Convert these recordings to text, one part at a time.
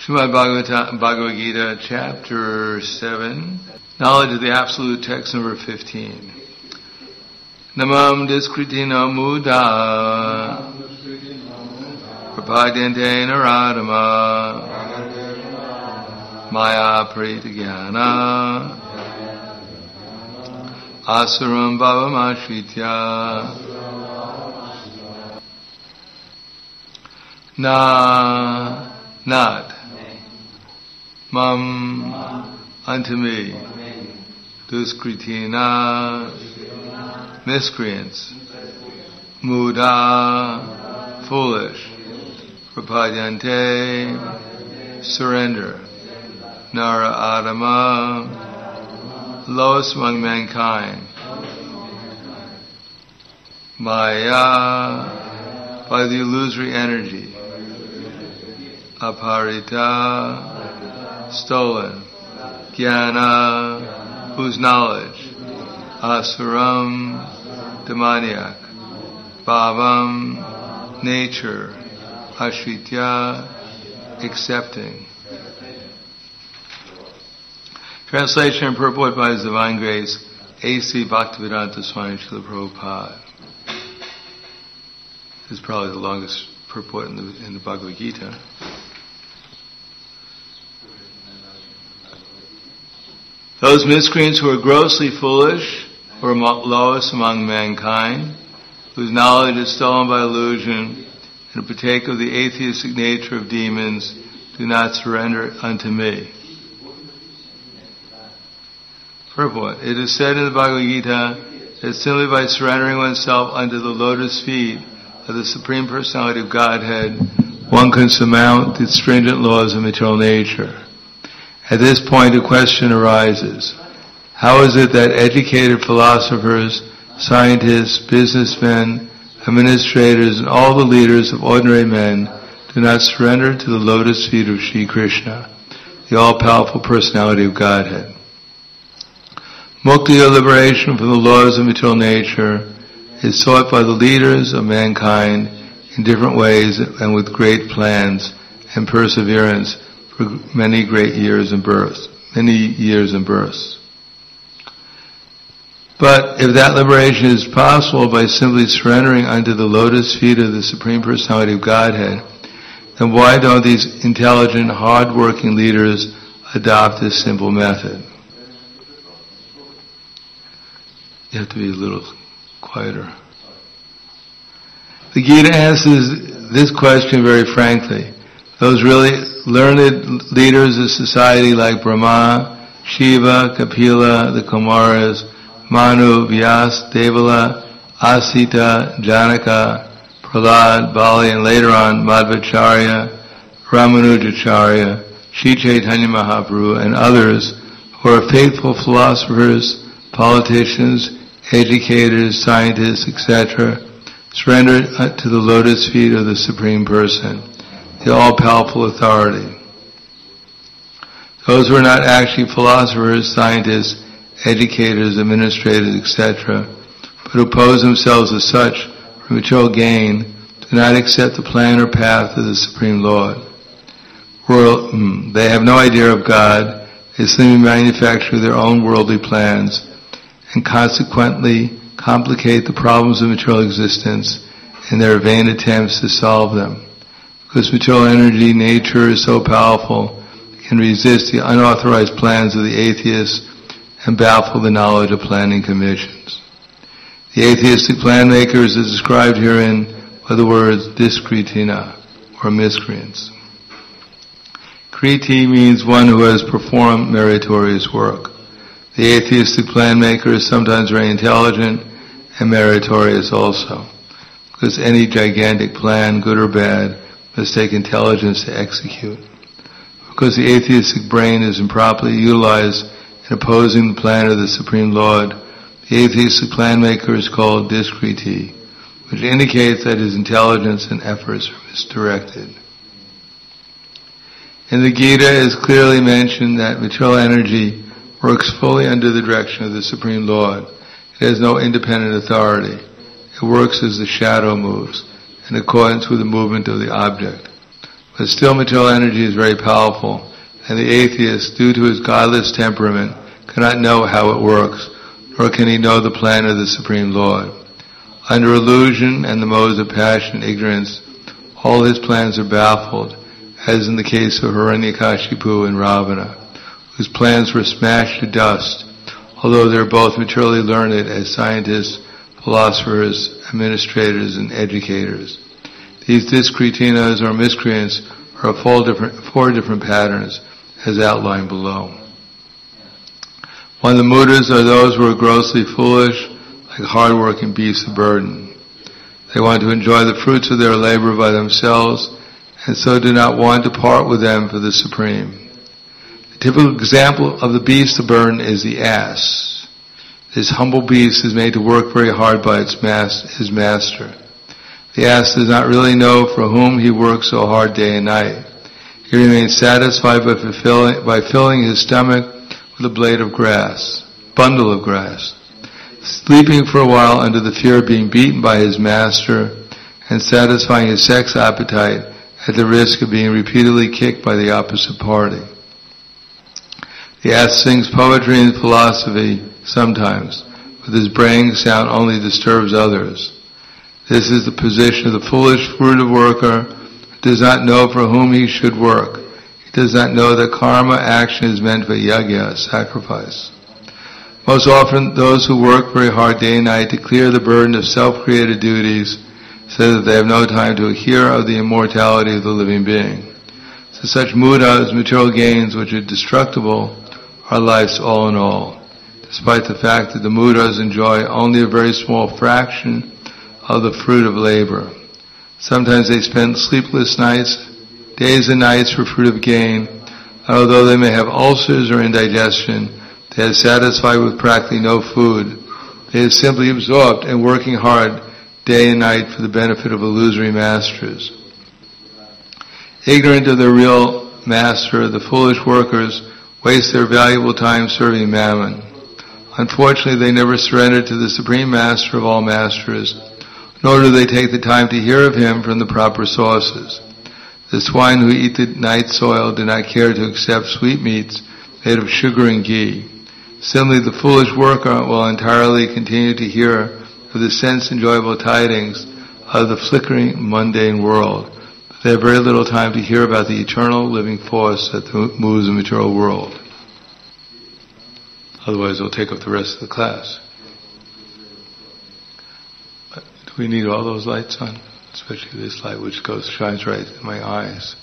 Srimad Bhagavad Gita, Chapter 7, Knowledge of the Absolute Text, number 15. Namam Diskritina Muda Prapadyante Naradama Maya Pritagyana Asuram Bhavamashritya Not Mam unto me Duskritina miscreants Muda foolish Prapadyante surrender Nara Adama lowest among mankind Maya by the illusory energy Aparita stolen Jnana whose knowledge Asuram demoniac Bhavam nature Ashritya accepting. Translation and purport by His Divine Grace A.C. Bhaktivedanta Swami Srila Prabhupada. This is probably the longest purport in the Bhagavad Gita. Those miscreants who are grossly foolish, who are lowest among mankind, whose knowledge is stolen by illusion, and partake of the atheistic nature of demons, do not surrender unto me. Purport. It is said in the Bhagavad Gita that simply by surrendering oneself unto the lotus feet of the Supreme Personality of Godhead, one can surmount the stringent laws of material nature. At this point, a question arises. How is it that educated philosophers, scientists, businessmen, administrators, and all the leaders of ordinary men do not surrender to the lotus feet of Sri Krishna, the all-powerful personality of Godhead? Mukti, or liberation from the laws of material nature, is sought by the leaders of mankind in different ways and with great plans and perseverance for many years and births. But if that liberation is possible by simply surrendering unto the lotus feet of the Supreme Personality of Godhead, then why don't these intelligent, hard-working leaders adopt this simple method? You have to be a little quieter. The Gita answers this question very frankly. Those really learned leaders of society like Brahma, Shiva, Kapila, the Kumaras, Manu, Vyas, Devala, Asita, Janaka, Prahlad, Bali, and later on Madhvacharya, Ramanujacharya, Sri Chaitanya Mahaprabhu, and others who are faithful philosophers, politicians, educators, scientists, etc., surrendered to the lotus feet of the Supreme Person, the all-powerful authority. Those who are not actually philosophers, scientists, educators, administrators, etc., but who pose themselves as such for material gain, do not accept the plan or path of the Supreme Lord. They have no idea of God, they simply manufacture their own worldly plans, and consequently complicate the problems of material existence in their vain attempts to solve them. Because material energy, nature, is so powerful, it can resist the unauthorized plans of the atheists and baffle the knowledge of planning commissions. The atheistic plan makers is described herein by the words diskritina, or miscreants. Kriti means one who has performed meritorious work. The atheistic plan maker is sometimes very intelligent and meritorious also, because any gigantic plan, good or bad, must take intelligence to execute. Because the atheistic brain is improperly utilized in opposing the plan of the Supreme Lord, the atheistic plan maker is called diskriti, which indicates that his intelligence and efforts are misdirected. In the Gita it is clearly mentioned that material energy works fully under the direction of the Supreme Lord. It has no independent authority. It works as the shadow moves, in accordance with the movement of the object. But still material energy is very powerful, and the atheist, due to his godless temperament, cannot know how it works, nor can he know the plan of the Supreme Lord. Under illusion and the modes of passion and ignorance, all his plans are baffled, as in the case of Hiranyakashipu and Ravana, whose plans were smashed to dust, although they are both materially learned as scientists, philosophers, administrators, and educators. These discretinas or miscreants are of four different patterns, as outlined below. 1. The mudas are those who are grossly foolish, like hard-working beasts of burden. They want to enjoy the fruits of their labor by themselves, and so do not want to part with them for the Supreme. The typical example of the beast of burden is the ass. This humble beast is made to work very hard by his master. The ass does not really know for whom he works so hard day and night. He remains satisfied by filling his stomach with a bundle of grass, sleeping for a while under the fear of being beaten by his master, and satisfying his sex appetite at the risk of being repeatedly kicked by the opposite party. The ass sings poetry and philosophy sometimes, but his braying sound only disturbs others. This is the position of the foolish fruitive worker who does not know for whom he should work. He does not know that karma action is meant for yajna, sacrifice. Most often, those who work very hard day and night to clear the burden of self-created duties say that they have no time to hear of the immortality of the living being. So such mudas, material gains which are destructible, are life's all in all, despite the fact that the mudas enjoy only a very small fraction of the fruit of labor. Sometimes they spend sleepless nights, days and nights for fruit of gain, and although they may have ulcers or indigestion, they are satisfied with practically no food. They are simply absorbed and working hard day and night for the benefit of illusory masters. Ignorant of their real master, the foolish workers waste their valuable time serving mammon. Unfortunately, they never surrender to the Supreme Master of all masters, nor do they take the time to hear of him from the proper sources. The swine who eat the night soil do not care to accept sweetmeats made of sugar and ghee. Similarly, the foolish worker will entirely continue to hear of the sense-enjoyable tidings of the flickering, mundane world. They have very little time to hear about the eternal living force that moves the material world. Otherwise, they'll take up the rest of the class. Do we need all those lights on? Especially this light which shines right in my eyes.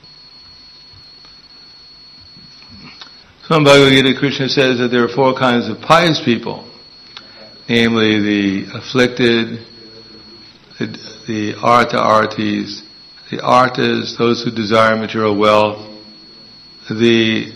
So in Bhagavad Gita, Krishna says that there are four kinds of pious people, namely the afflicted, the arta-artis, the artas, those who desire material wealth, the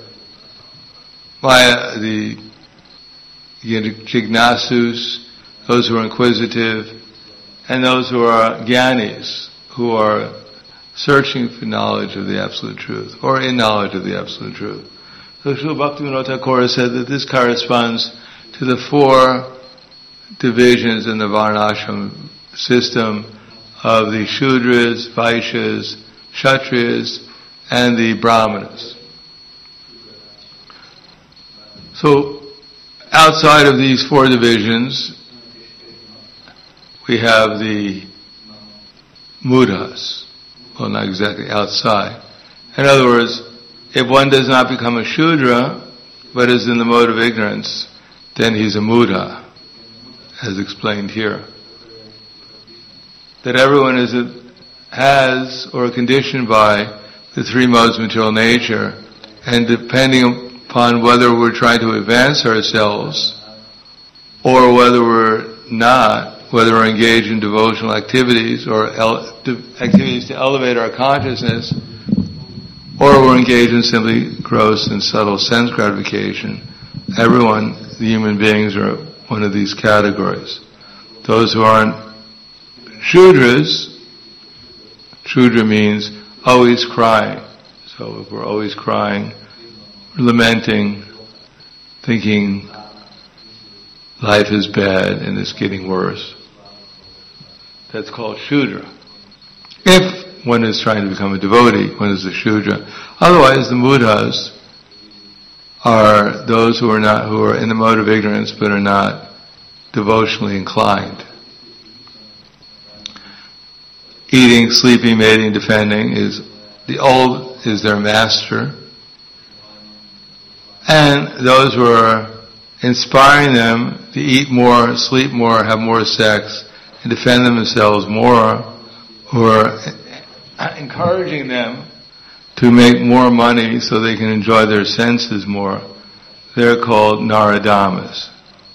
jignasus, those who are inquisitive, and those who are jnanis, who are searching for knowledge of the Absolute Truth, or in knowledge of the Absolute Truth. So Srila Bhaktivinoda Thakur said that this corresponds to the four divisions in the Varnashram system of the Shudras, Vaishyas, Kshatriyas, and the Brahmanas. So, outside of these four divisions, we have the mudas. Well, not exactly outside. In other words, if one does not become a Shudra, but is in the mode of ignorance, then he's a muda, as explained here. That everyone has or conditioned by the three modes of material nature, and depending upon whether we're trying to advance ourselves or whether we're not, whether we're engaged in devotional activities or activities to elevate our consciousness, or we're engaged in simply gross and subtle sense gratification, everyone, the human beings, are one of these categories. Those who aren't Shudras, Shudra means always crying. So if we're always crying, lamenting, thinking life is bad and it's getting worse, that's called Shudra. If one is trying to become a devotee, one is a Shudra. Otherwise, the Mudhas are those who are in the mode of ignorance but are not devotionally inclined. Eating, sleeping, mating, defending is their master. And those who are inspiring them to eat more, sleep more, have more sex, and defend themselves more, who are encouraging them to make more money so they can enjoy their senses more, they're called Naradamas.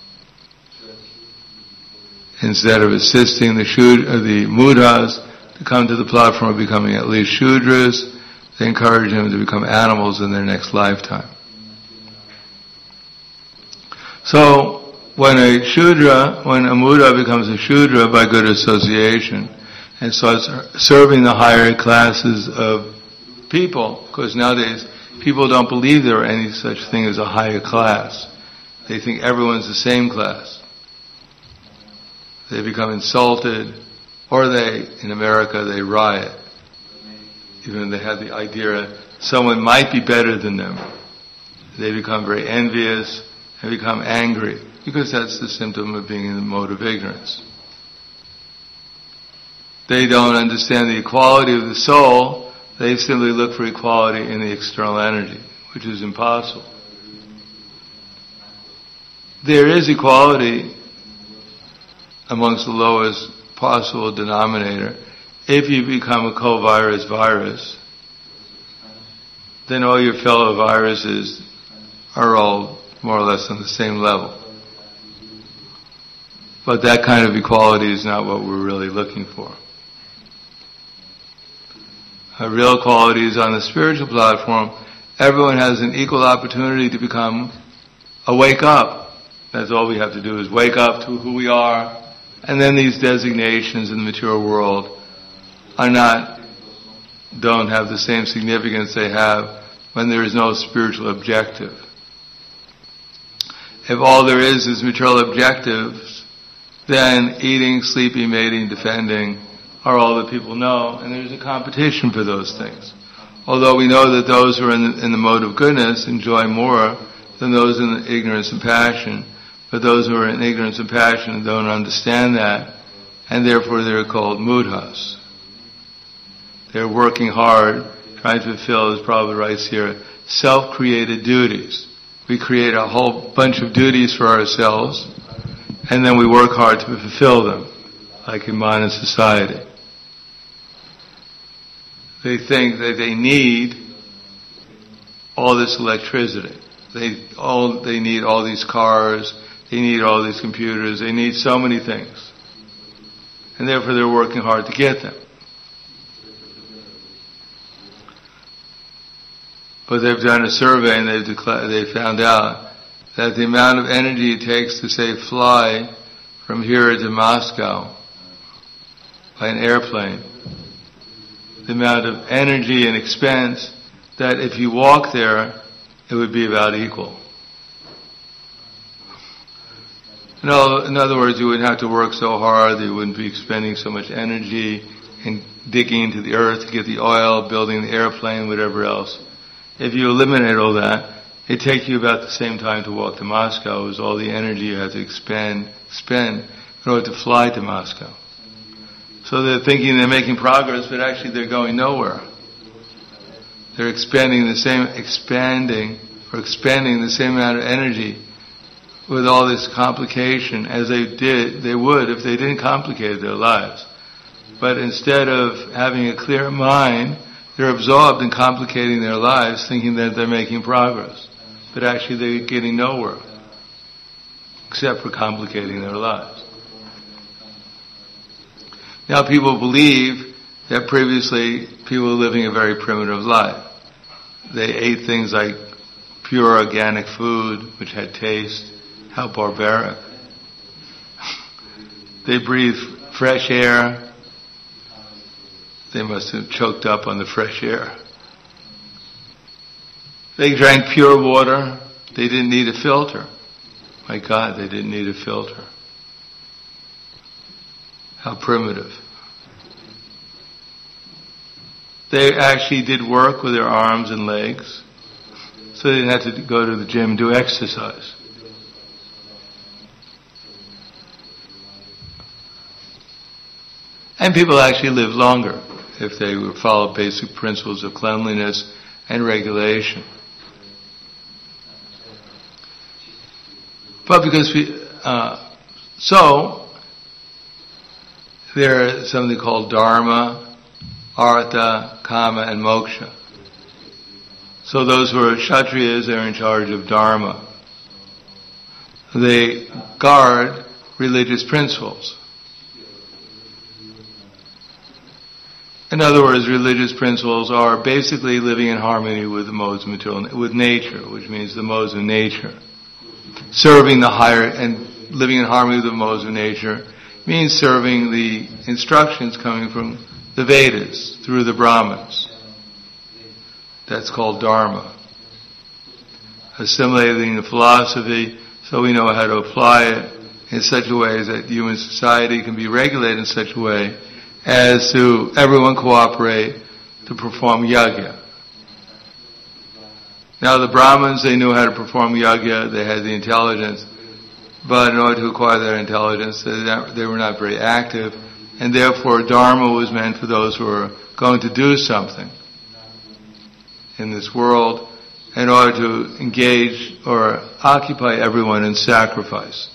Instead of assisting the Mudhas to come to the platform of becoming at least Shudras, they encourage them to become animals in their next lifetime. So, when a Mudha becomes a Shudra by good association and starts serving the higher classes of people, because nowadays people don't believe there are any such thing as a higher class. They think everyone's the same class. They become insulted, or in America, they riot. Even they have the idea someone might be better than them. They become very envious and become angry, because that's the symptom of being in the mode of ignorance. They don't understand the equality of the soul. They simply look for equality in the external energy, which is impossible. There is equality amongst the lowest possible denominator. If you become a co-virus virus, then all your fellow viruses are all more or less on the same level. But that kind of equality is not what we're really looking for. A real equality is on the spiritual platform. Everyone has an equal opportunity to wake up. That's all we have to do is wake up to who we are. And then these designations in the material world don't have the same significance they have when there is no spiritual objective. If all there is material objectives, then eating, sleeping, mating, defending are all that people know, and there's a competition for those things. Although we know that those who are in the mode of goodness enjoy more than those in the ignorance and passion, but those who are in ignorance and passion don't understand that, and therefore they're called Mudhas. They're working hard, trying to fulfill, as Prabhupada writes here, self-created duties. We create a whole bunch of duties for ourselves, and then we work hard to fulfill them, like in modern society. They think that they need all this electricity. They need all these cars, they need all these computers, they need so many things. And therefore they're working hard to get them. But they've done a survey and they found out that the amount of energy it takes to, say, fly from here to Moscow by an airplane, the amount of energy and expense, that if you walk there, it would be about equal. In other words, you wouldn't have to work so hard, you wouldn't be expending so much energy in digging into the earth to get the oil, building the airplane, whatever else. If you eliminate all that, it takes you about the same time to walk to Moscow as all the energy you have to spend in order to fly to Moscow. So they're thinking they're making progress, but actually they're going nowhere. They're expending the same amount of energy with all this complication as they would if they didn't complicate their lives. But instead of having a clear mind, they're absorbed in complicating their lives, thinking that they're making progress. But actually they're getting nowhere, except for complicating their lives. Now people believe that previously people were living a very primitive life. They ate things like pure organic food, which had taste. How barbaric. They breathed fresh air. They must have choked up on the fresh air. They drank pure water. They didn't need a filter. My God, they didn't need a filter. How primitive. they actually did work with their arms and legs, so they didn't have to go to the gym and do exercise. And people actually lived longer if they would follow basic principles of cleanliness and regulation. But because there is something called dharma, artha, kama, and moksha. So those who are kshatriyas are in charge of dharma. They guard religious principles. In other words, religious principles are basically living in harmony with the modes of with nature, which means the modes of nature. Serving the higher and living in harmony with the modes of nature means serving the instructions coming from the Vedas through the Brahmins. That's called dharma. Assimilating the philosophy so we know how to apply it in such a way that human society can be regulated in such a way as to everyone cooperate to perform yajna. Now the Brahmins, they knew how to perform yajna, they had the intelligence, but in order to acquire that intelligence, they were not very active, and therefore dharma was meant for those who were going to do something in this world in order to engage or occupy everyone in sacrifice.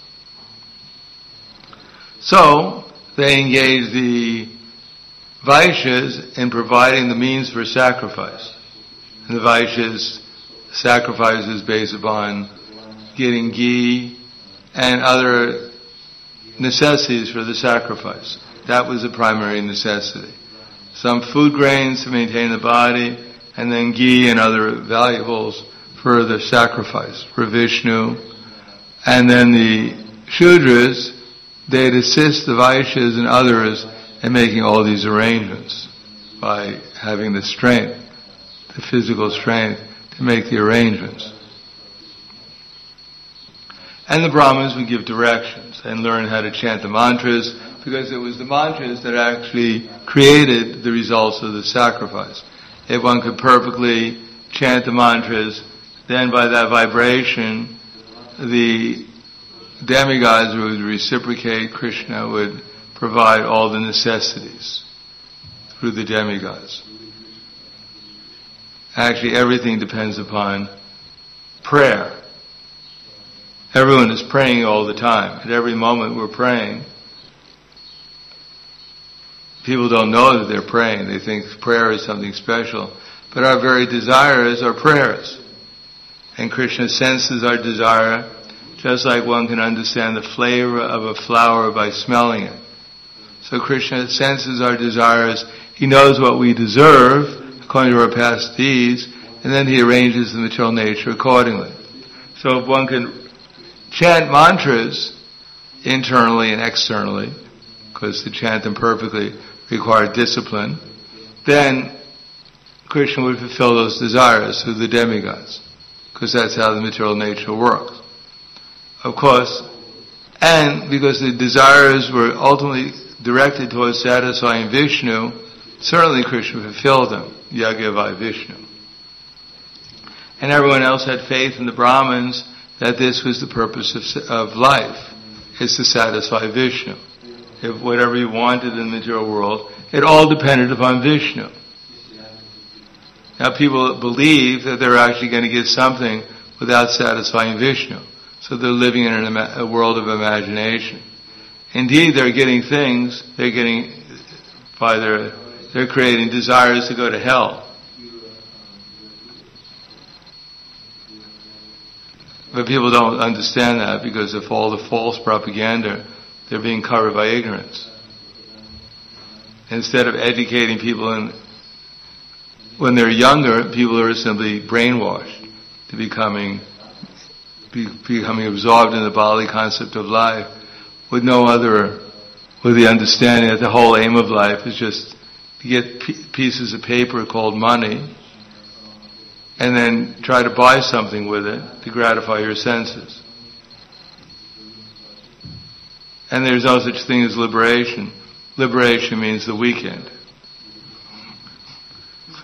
So, they engaged the Vaishyas in providing the means for sacrifice. And the Vaishyas' sacrifice is based upon getting ghee and other necessities for the sacrifice. That was the primary necessity. Some food grains to maintain the body, and then ghee and other valuables for the sacrifice, for Vishnu. And then the Shudras, they'd assist the Vaishyas and others in making all these arrangements by having the strength, the physical strength to make the arrangements. And the Brahmins would give directions and learn how to chant the mantras, because it was the mantras that actually created the results of the sacrifice. If one could perfectly chant the mantras, then by that vibration, the demigods would reciprocate, Krishna would provide all the necessities through the demigods. Actually, everything depends upon prayer. Everyone is praying all the time. At every moment we're praying. People don't know that they're praying. They think prayer is something special. But our very desires are prayers. And Krishna senses our desire, just like one can understand the flavor of a flower by smelling it. So Krishna senses our desires. He knows what we deserve, according to our past deeds, and then He arranges the material nature accordingly. So if one can chant mantras internally and externally, because to chant them perfectly require discipline, then Krishna would fulfill those desires through the demigods, because that's how the material nature works. Of course, and because the desires were ultimately directed towards satisfying Vishnu, certainly Krishna fulfilled them, Yajna vai Vishnu. And everyone else had faith in the Brahmins that this was the purpose of life, is to satisfy Vishnu. If whatever you wanted in the material world, it all depended upon Vishnu. Now people believe that they're actually going to get something without satisfying Vishnu. So they're living in a world of imagination. Indeed, they're getting things, they're creating desires to go to hell. But people don't understand that because of all the false propaganda, they're being covered by ignorance. Instead of educating people when they're younger, people are simply brainwashed to becoming absorbed in the bodily concept of life with the understanding that the whole aim of life is just to get pieces of paper called money and then try to buy something with it to gratify your senses. And there's no such thing as liberation. Liberation means the weekend.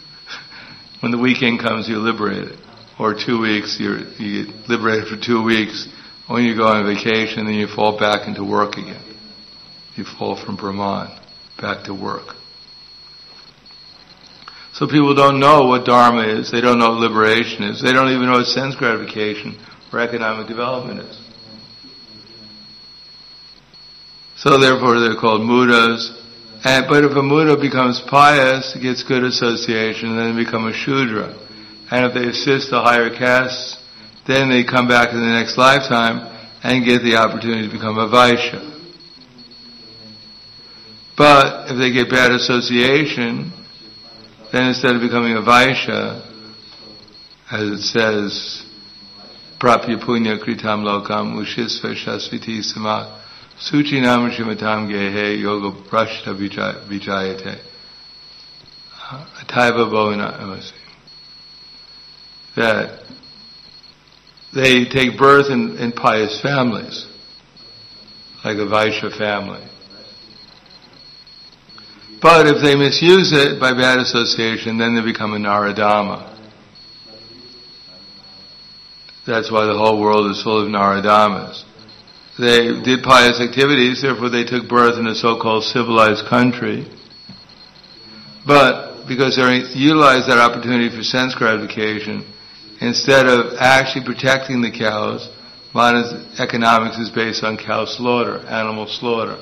When the weekend comes, you're liberated. Or 2 weeks, you get liberated for 2 weeks. When you go on vacation, then you fall back into work again. You fall from Brahman back to work. So people don't know what Dharma is. They don't know what liberation is. They don't even know what sense gratification or economic development is. So therefore they're called Mudas. But if a Muda becomes pious, it gets good association, and then they become a Shudra. And if they assist the higher castes, then they come back in the next lifetime and get the opportunity to become a Vaishya. But if they get bad association, then instead of becoming a Vaishya, as it says, Prapya Punya Kritam Lokam Ushisva Shasviti Samak Suchi Nam Shimatam Gehe Yoga Prashta Vijayate Ataiva Bhavana. That they take birth in pious families, like a Vaishya family. But if they misuse it by bad association, then they become a Naradama. That's why the whole world is full of Naradamas. They did pious activities, therefore they took birth in a so-called civilized country. But because they utilized that opportunity for sense gratification, instead of actually protecting the cows, modern economics is based on cow slaughter, animal slaughter.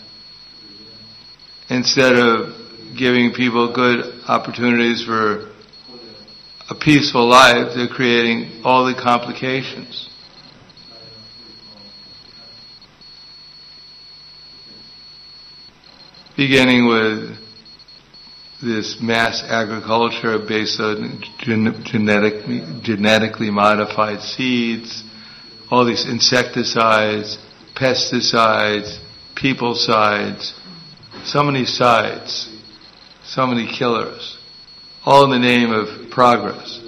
Instead of giving people good opportunities for a peaceful life, they're creating all the complications. Beginning with this mass agriculture based on genetically modified seeds, all these insecticides, pesticides, peoplecides, so many sides, so many killers, all in the name of progress.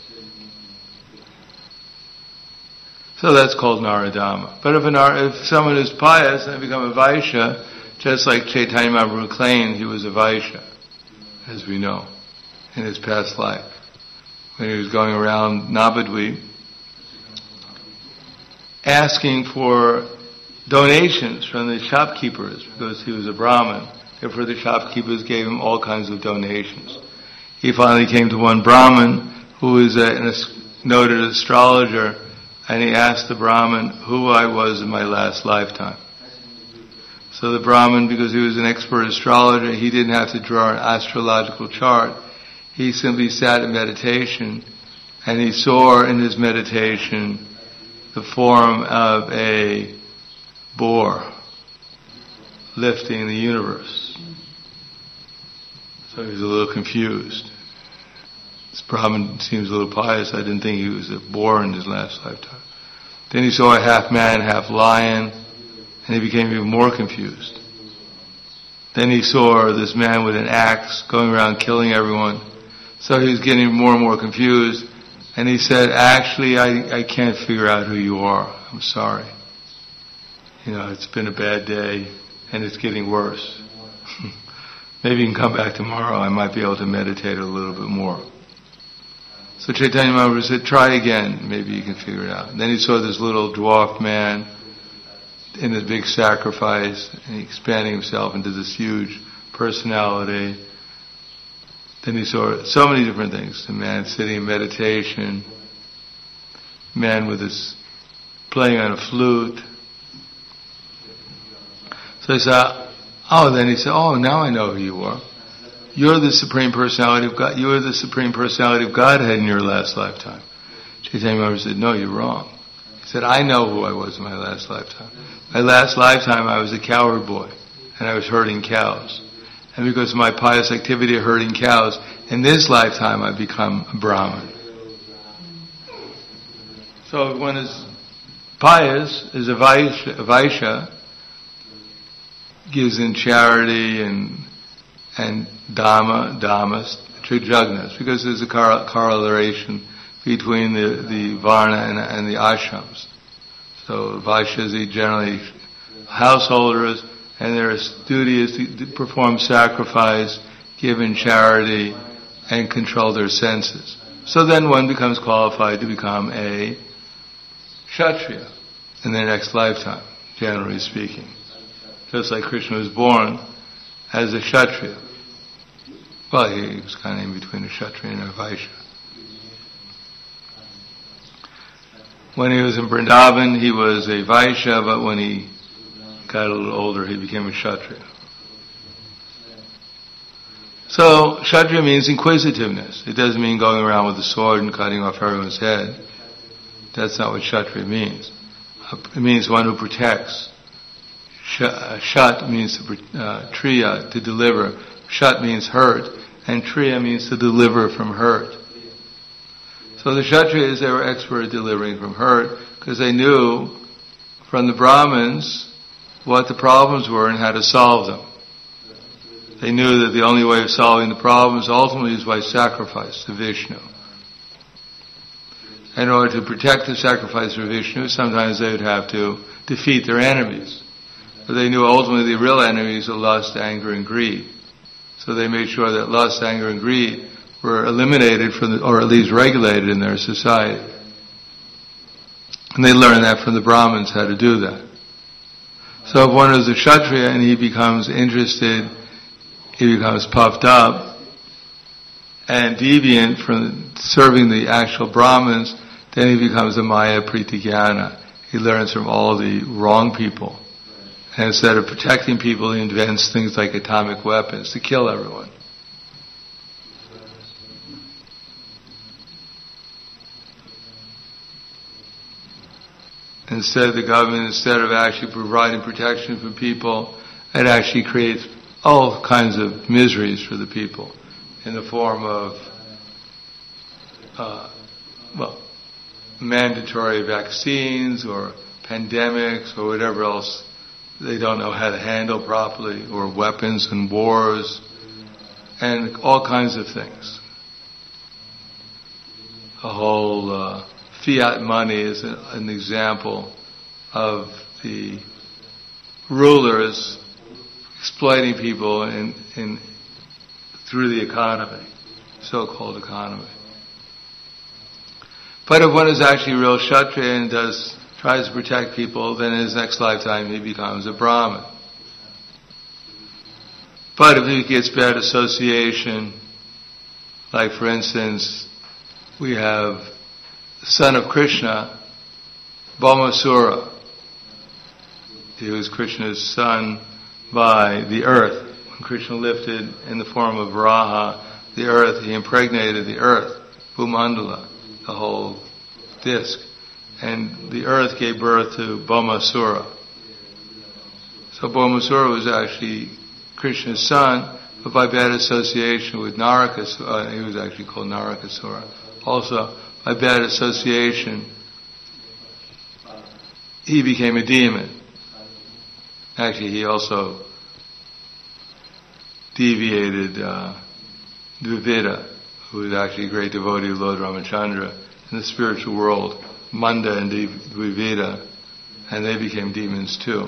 So that's called Naradama. But if someone is pious and they become a Vaishya, just like Chaitanya Mahaprabhu claimed he was a Vaishya, as we know, in his past life, when he was going around Navadvip, asking for donations from the shopkeepers, because he was a Brahmin. Therefore the shopkeepers gave him all kinds of donations. He finally came to one Brahmin who was a noted astrologer, and he asked the Brahmin who I was in my last lifetime. So the Brahmin, because he was an expert astrologer, he didn't have to draw an astrological chart. He simply sat in meditation, and he saw in his meditation the form of a boar lifting the universe. So he was a little confused. This Brahmin seems a little pious. I didn't think he was a boar in his last lifetime. Then he saw a half man, half lion, and he became even more confused. Then he saw this man with an axe going around killing everyone. So he was getting more and more confused. And he said, actually, I can't figure out who you are. I'm sorry. It's been a bad day, and it's getting worse. Maybe you can come back tomorrow. I might be able to meditate a little bit more. So Chaitanya Mahaprabhu said, try again. Maybe you can figure it out. And then he saw this little dwarf man in a big sacrifice, and he expanding himself into this huge personality. Then he saw so many different things. The man sitting in meditation, man with his playing on a flute. So he said, now I know who you are. You're the Supreme Personality of God. You were the Supreme Personality of Godhead in your last lifetime. Chaitanya Mahaprabhu said, no, you're wrong. He said, I know who I was in my last lifetime. My last lifetime I was a cowherd boy, and I was herding cows. And because of my pious activity of herding cows, in this lifetime I've become a Brahmin. So if one is pious, is a Vaishya, gives in charity and dhammas, trijagnas, because there's a correlation between the varna and the ashrams. So Vaishyas are generally householders, and their duty is to perform sacrifice, give in charity, and control their senses. So then one becomes qualified to become a Kshatriya in their next lifetime, generally speaking. Just like Krishna was born as a Kshatriya. Well, he was kind of in between a Kshatriya and a Vaishya. When he was in Vrindavan, he was a Vaishya, but when he got a little older, he became a Kshatriya. So, Kshatriya means inquisitiveness. It doesn't mean going around with a sword and cutting off everyone's head. That's not what Kshatriya means. It means one who protects. Shat means triya, to deliver. Shat means hurt, and triya means to deliver from hurt. So the Kshatriyas, they were expert at delivering from hurt, because they knew from the Brahmins what the problems were and how to solve them. They knew that the only way of solving the problems ultimately is by sacrifice to Vishnu. In order to protect the sacrifice for Vishnu, sometimes they would have to defeat their enemies. But they knew ultimately the real enemies are lust, anger, and greed. So they made sure that lust, anger, and greed were eliminated or at least regulated in their society. And they learned that from the Brahmins, how to do that. So if one is a Kshatriya and he becomes interested, he becomes puffed up and deviant from serving the actual Brahmins, then he becomes a Maya Pritigyana. He learns from all the wrong people. And instead of protecting people, he invents things like atomic weapons to kill everyone. Instead, the government, instead of actually providing protection for people, it actually creates all kinds of miseries for the people in the form of, mandatory vaccines or pandemics or whatever else they don't know how to handle properly, or weapons and wars and all kinds of things. The whole fiat money is an example of the rulers exploiting people through the economy, so-called economy. But if one is actually a real Kshatriya and tries to protect people, then in his next lifetime he becomes a Brahmin. But if he gets bad association, like for instance, we have the son of Krishna, Bhaumasura. He was Krishna's son by the earth. When Krishna lifted in the form of Varaha the earth, he impregnated the earth, Bhumandala, the whole disc. And the earth gave birth to Bhaumasura. So Bhaumasura was actually Krishna's son, but by bad association with Narakasura, he was actually called Narakasura. Also, by bad association, he became a demon. Actually, he also deviated Dvivida, who was actually a great devotee of Lord Ramachandra in the spiritual world, Manda and Dvivida, and they became demons too.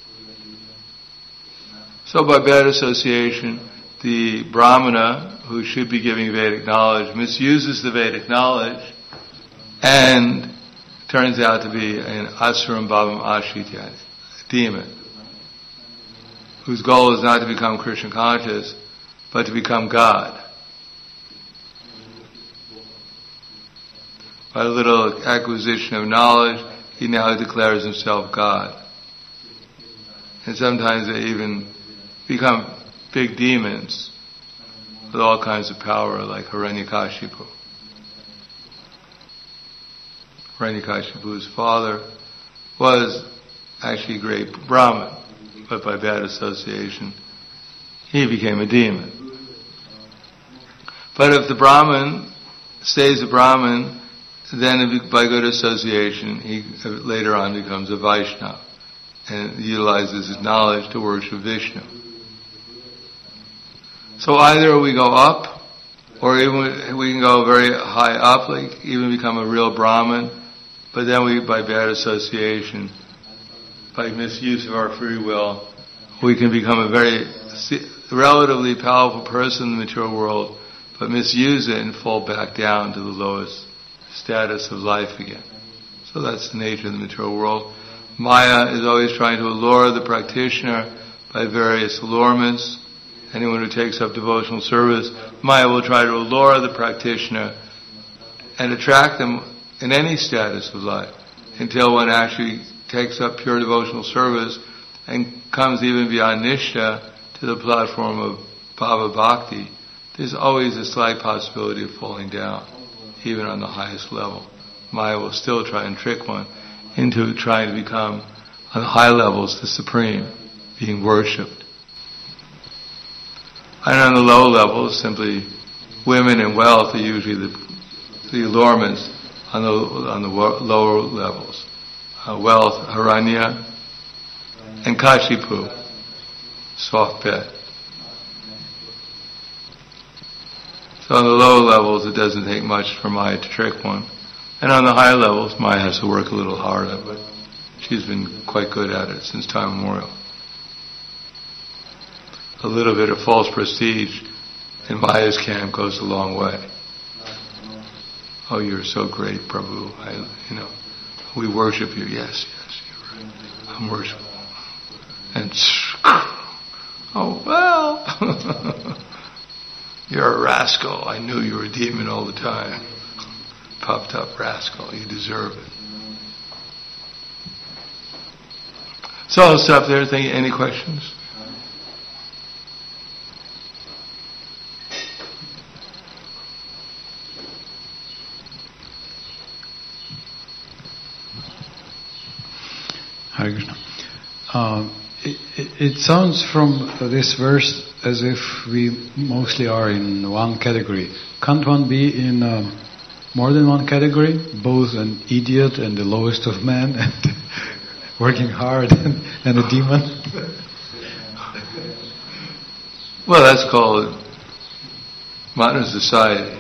So by bad association, the Brahmana, who should be giving Vedic knowledge, misuses the Vedic knowledge and turns out to be an Asuram Bhavam Ashritya, a demon, whose goal is not to become Krishna conscious, but to become God. By a little acquisition of knowledge, he now declares himself God. And sometimes they even become big demons with all kinds of power, like Hiranyakashipu. Hiranyakashipu's father was actually a great Brahmin, but by bad association, he became a demon. But if the Brahmin stays a Brahmin, then by good association, he later on becomes a Vaishnava and utilizes his knowledge to worship Vishnu. So either we go up, or even we can go very high up, like even become a real Brahmin, but then we, by bad association, by misuse of our free will, we can become a very relatively powerful person in the material world, but misuse it and fall back down to the lowest status of life again. So that's the nature of the material world. Maya is always trying to allure the practitioner by various allurements. Anyone who takes up devotional service, Maya will try to allure the practitioner and attract them in any status of life until one actually takes up pure devotional service and comes even beyond Nishta to the platform of Bhava Bhakti. There's always a slight possibility of falling down, even on the highest level. Maya will still try and trick one into trying to become, on the high levels, the Supreme, being worshipped. And on the low levels, simply women and wealth are usually the allurements on the lower levels. Wealth, Haranya, and Kashipu, soft bed. So on the lower levels, it doesn't take much for Maya to trick one. And on the high levels, Maya has to work a little harder, but she's been quite good at it since time immemorial. A little bit of false prestige in Maya's camp goes a long way. Oh, you're so great, Prabhu. We worship you. Yes, you're right. I'm worshipful. And oh well, you're a rascal. I knew you were a demon all the time. Puffed up rascal. You deserve it. So I'll stop there. Any questions? Hare Krishna. It sounds from this verse as if we mostly are in one category. Can't one be in more than one category? Both an idiot and the lowest of men, and working hard and a demon? Well, that's called modern society.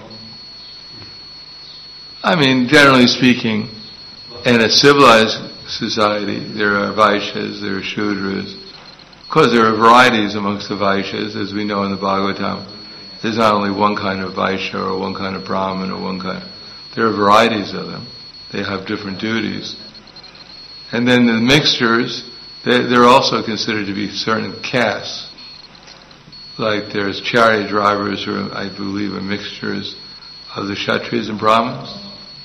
I mean, generally speaking, in a civilized society, there are Vaishyas, there are Shudras. Of course, there are varieties amongst the Vaishyas, as we know in the Bhagavatam. There's not only one kind of Vaishya or one kind of Brahmin or one kind. There are varieties of them. They have different duties. And then the mixtures, they're also considered to be certain castes. Like there's chariot drivers who I believe are mixtures of the Kshatriyas and Brahmins.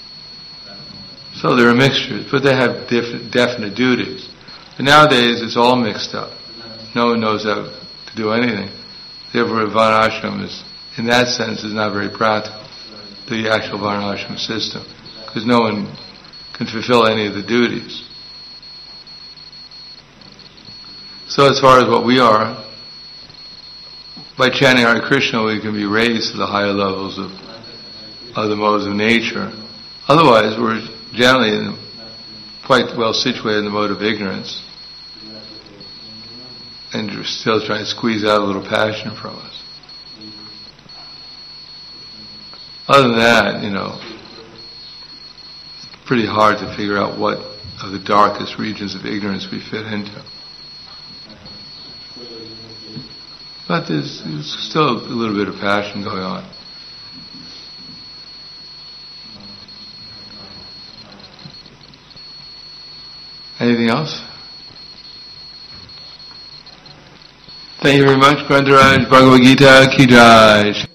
So there are mixtures, but they have definite duties. But nowadays it's all mixed up. No one knows how to do anything. Therefore, Varnashram is, in that sense, is not very practical. The actual Varnashram system, because no one can fulfill any of the duties. So as far as what we are, by chanting Hare Krishna, we can be raised to the higher levels of the modes of nature. Otherwise, we're generally quite well situated in the mode of ignorance, and you're still trying to squeeze out a little passion from us. Other than that, it's pretty hard to figure out what of the darkest regions of ignorance we fit into. But there's still a little bit of passion going on. Anything else? Thank you very much. Grantharaj Bhagavad Gita Ki Jai.